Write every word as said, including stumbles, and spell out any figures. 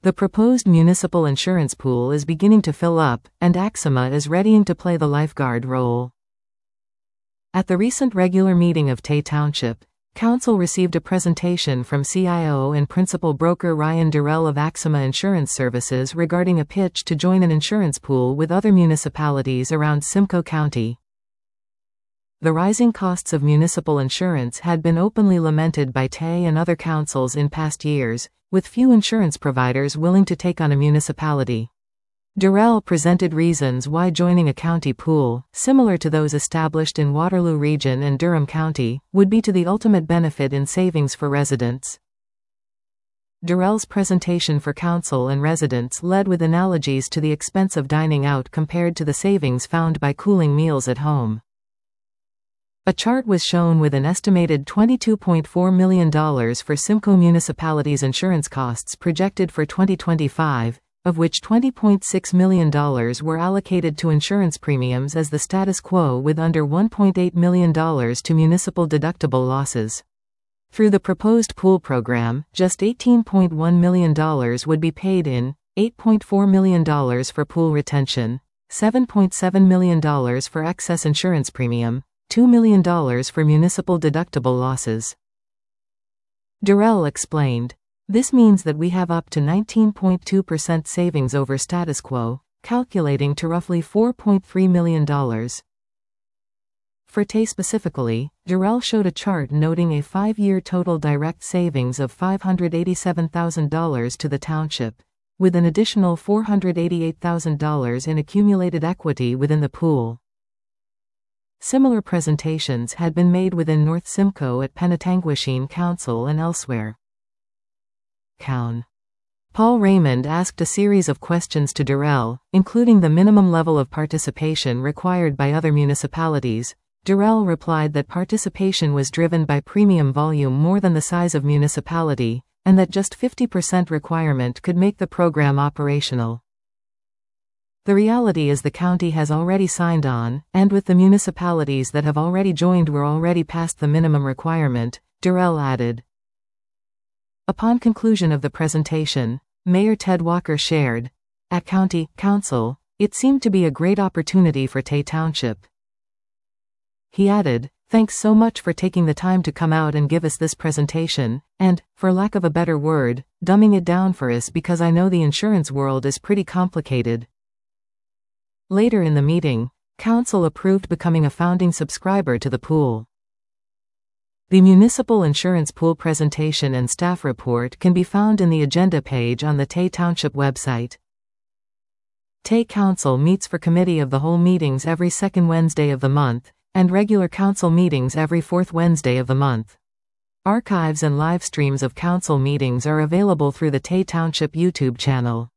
The proposed municipal insurance pool is beginning to fill up, and Axima is readying to play the lifeguard role. At the recent regular meeting of Tay Township, Council received a presentation from C I O and principal broker Ryan Durrell of Axima Insurance Services regarding a pitch to join an insurance pool with other municipalities around Simcoe County. The rising costs of municipal insurance had been openly lamented by Tay and other councils in past years, with few insurance providers willing to take on a municipality. Durrell presented reasons why joining a county pool, similar to those established in Waterloo Region and Durham County, would be to the ultimate benefit in savings for residents. Durrell's presentation for council and residents led with analogies to the expense of dining out compared to the savings found by cooling meals at home. A chart was shown with an estimated twenty-two point four million dollars for Simcoe Municipality's insurance costs projected for twenty twenty-five, of which twenty point six million dollars were allocated to insurance premiums as the status quo, with under one point eight million dollars to municipal deductible losses. Through the proposed pool program, just eighteen point one million dollars would be paid in, eight point four million dollars for pool retention, seven point seven million dollars for excess insurance premium, two million dollars for municipal deductible losses. Durrell explained, "This means that we have up to nineteen point two percent savings over status quo, calculating to roughly four point three million dollars. For Tay specifically, Durrell showed a chart noting a five-year total direct savings of five hundred eighty-seven thousand dollars to the township, with an additional four hundred eighty-eight thousand dollars in accumulated equity within the pool. Similar presentations had been made within North Simcoe at Penetanguishene Council and elsewhere. Coun. Paul Raymond asked a series of questions to Durrell, including the minimum level of participation required by other municipalities. Durrell replied that participation was driven by premium volume more than the size of municipality, and that just fifty percent requirement could make the program operational. The reality is the county has already signed on, and with the municipalities that have already joined we're already past the minimum requirement, Durrell added. Upon conclusion of the presentation, Mayor Ted Walker shared, "At County Council, it seemed to be a great opportunity for Tay Township." He added, "Thanks so much for taking the time to come out and give us this presentation, and, for lack of a better word, dumbing it down for us because I know the insurance world is pretty complicated." Later in the meeting, Council approved becoming a founding subscriber to the pool. The Municipal Insurance Pool presentation and staff report can be found in the agenda page on the Tay Township website. Tay Council meets for Committee of the Whole meetings every second Wednesday of the month, and regular Council meetings every fourth Wednesday of the month. Archives and live streams of Council meetings are available through the Tay Township YouTube channel.